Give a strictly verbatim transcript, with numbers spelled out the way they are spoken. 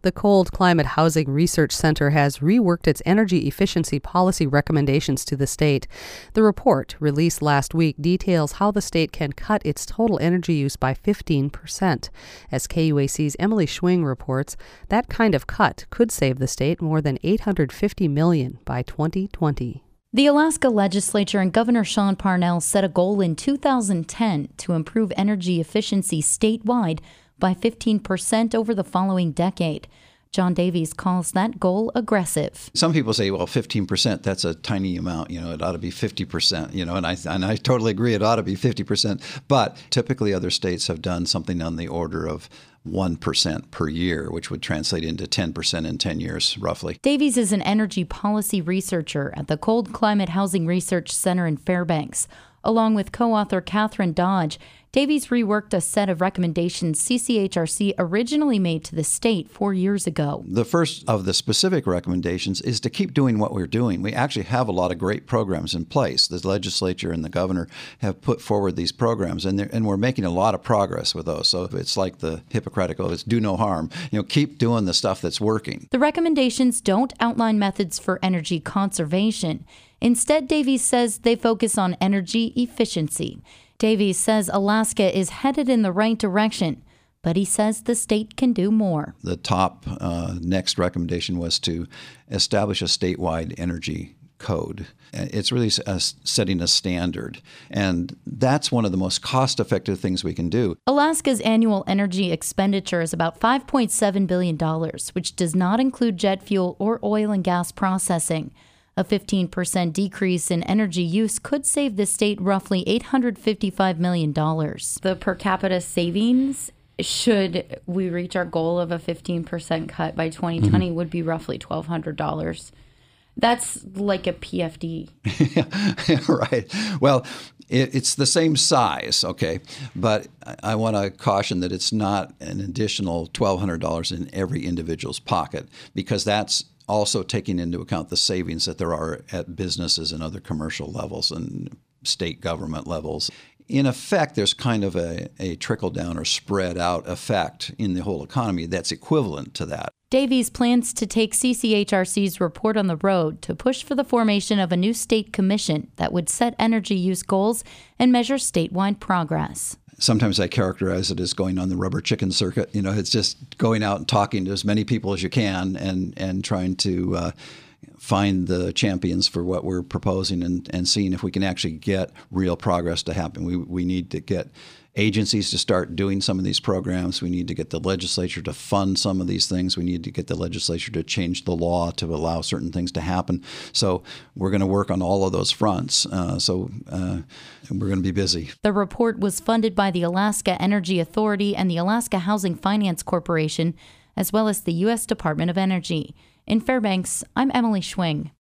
The Cold Climate Housing Research Center has reworked its energy efficiency policy recommendations to the state. The report, released last week, details how the state can cut its total energy use by fifteen percent. As K U A C's Emily Schwing reports, that kind of cut could save the state more than eight hundred fifty million dollars by twenty twenty. The Alaska legislature and Governor Sean Parnell set a goal in two thousand ten to improve energy efficiency statewide by fifteen percent over the following decade. John Davies calls that goal aggressive. Some people say, well, fifteen percent, that's a tiny amount. You know, it ought to be fifty percent, you know, and I and I totally agree it ought to be fifty percent. But typically other states have done something on the order of one percent per year, which would translate into ten percent in ten years, roughly. Davies is an energy policy researcher at the Cold Climate Housing Research Center in Fairbanks. Along with co-author Catherine Dodge, Davies reworked a set of recommendations C C H R C originally made to the state four years ago. The first of the specific recommendations is to keep doing what we're doing. We actually have a lot of great programs in place. The legislature and the governor have put forward these programs, and, and we're making a lot of progress with those. So it's like the Hippocratic oath, it's do no harm. You know, keep doing the stuff that's working. The recommendations don't outline methods for energy conservation. Instead, Davies says they focus on energy efficiency. Davies says Alaska is headed in the right direction, but he says the state can do more. The top uh, next recommendation was to establish a statewide energy code. It's really a, setting a standard, and that's one of the most cost-effective things we can do. Alaska's annual energy expenditure is about five point seven billion dollars, which does not include jet fuel or oil and gas processing. A fifteen percent decrease in energy use could save the state roughly eight hundred fifty-five million dollars. The per capita savings, should we reach our goal of a fifteen percent cut by twenty twenty, mm-hmm. would be roughly twelve hundred dollars. That's like a P F D. Right. Well, it, it's the same size, okay? But I, I want to caution that it's not an additional twelve hundred dollars in every individual's pocket, because that's also taking into account the savings that there are at businesses and other commercial levels and state government levels. In effect, there's kind of a, a trickle-down or spread-out effect in the whole economy that's equivalent to that. Davies plans to take C C H R C's report on the road to push for the formation of a new state commission that would set energy use goals and measure statewide progress. Sometimes I characterize it as going on the rubber chicken circuit. You know, it's just going out and talking to as many people as you can and, and trying to uh, find the champions for what we're proposing and, and seeing if we can actually get real progress to happen. We, we need to get agencies to start doing some of these programs. We need to get the legislature to fund some of these things. We need to get the legislature to change the law to allow certain things to happen. So we're going to work on all of those fronts. Uh, so uh, we're going to be busy. The report was funded by the Alaska Energy Authority and the Alaska Housing Finance Corporation, as well as the U S Department of Energy. In Fairbanks, I'm Emily Schwing.